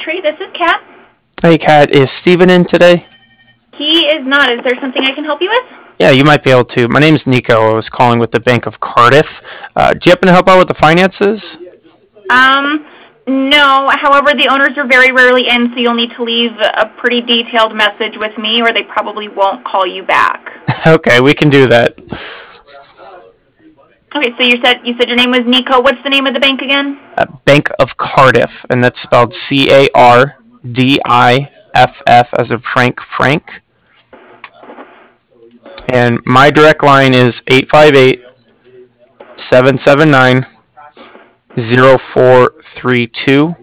Tree. This is Kat. Hey, Kat, is Steven in today? He is not. Is there something I can help you with? Yeah, you might be able to. My name's Nico. I was calling with the Bank of Cardiff. Do you happen to help out with the finances? No. However, the owners are very rarely in, so you'll need to leave a pretty detailed message with me, or they probably won't call you back. Okay, we can do that. Okay, so you said your name was Nico. What's the name of the bank again? Bank of Cardiff, and that's spelled Cardiff as in Frank. And my direct line is 858-779-0432.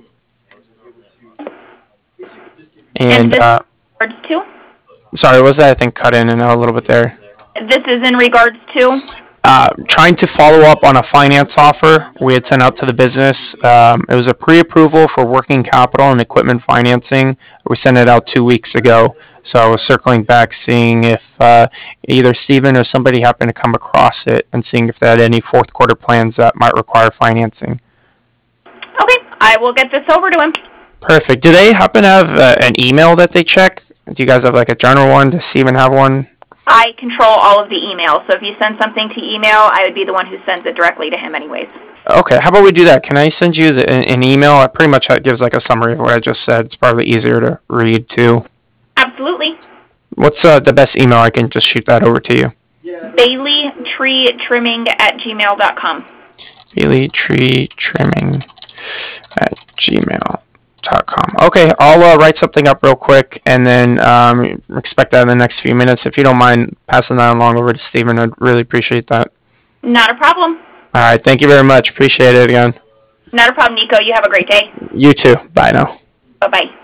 And And, this is in regards to? sorry, was that I think cut in and out a little bit there? This is in regards to? Trying to follow up on a finance offer we had sent out to the business. It was a pre-approval for working capital and equipment financing. We sent it out 2 weeks ago. So I was circling back, seeing if either Steven or somebody happened to come across it and seeing if they had any fourth quarter plans that might require financing. Okay, I will get this over to him. Perfect. Do they happen to have an email that they check? Do you guys have like a general one? Does Steven have one? I control all of the emails, so if you send something to email, I would be the one who sends it directly to him anyways. Okay, how about we do that? Can I send you an email? It pretty much gives like a summary of what I just said. It's probably easier to read too. Absolutely. What's the best email? I can just shoot that over to you. BaileyTreeTrimming@gmail.com. BaileyTreeTrimming@gmail.com. Okay, I'll write something up real quick and then expect that in the next few minutes. If you don't mind passing that along over to Steven, I'd really appreciate that. Not a problem. All right, thank you very much. Appreciate it again. Not a problem, Nico. You have a great day. You too. Bye now. Bye-bye.